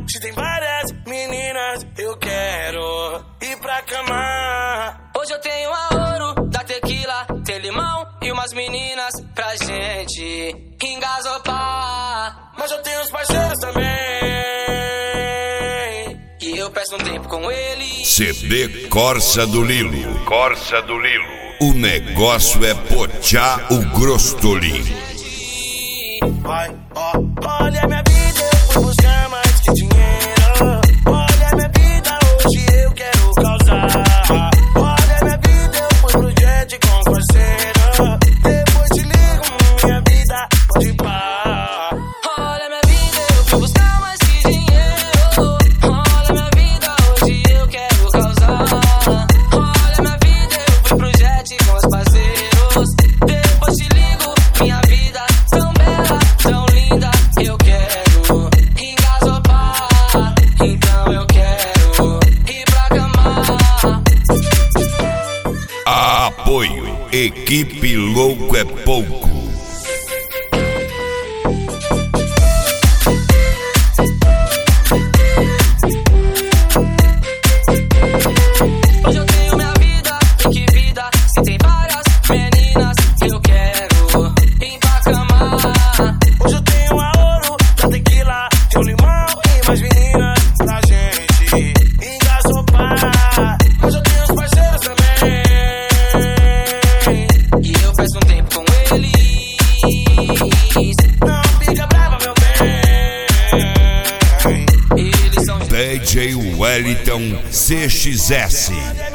Se tem várias meninas, eu quero ir pra cama. Hoje eu tenho a ouro da tequila, tem limão e umas meninas pra gente engasopar. Mas eu tenho os parceiros também, e eu peço um tempo com eles. CD Corsa do Lilo. Corsa do Lilo. O negócio é pochá o Grostoli. Vai, ó, olha minha vida, eu fui buscar mais que dinheiro. Olha minha vida, hoje eu quero causar. Olha minha vida, eu fui pro jet com os parceiros. Depois te ligo, minha vida pode parar. Olha minha vida, eu fui buscar mais que dinheiro. Olha minha vida, hoje eu quero causar. Olha minha vida, eu fui pro jet com os parceiros. Depois te ligo, minha vida tão bela, tão linda. Eu quero engasopar, então eu quero ir pra cama. Apoio. Equipe Louco é Pouco. Hoje eu tenho minha vida, e que vida. Se tem várias meninas, eu quero ir pra cama. Hoje eu tenho a ouro da tequila, tem limão e mais meninas pra gente engasopar. Mas eu tenho os parceiros também, E eu peço um tempo com eles. não fica brava, meu bem. Eles são DJ Wellington CXS.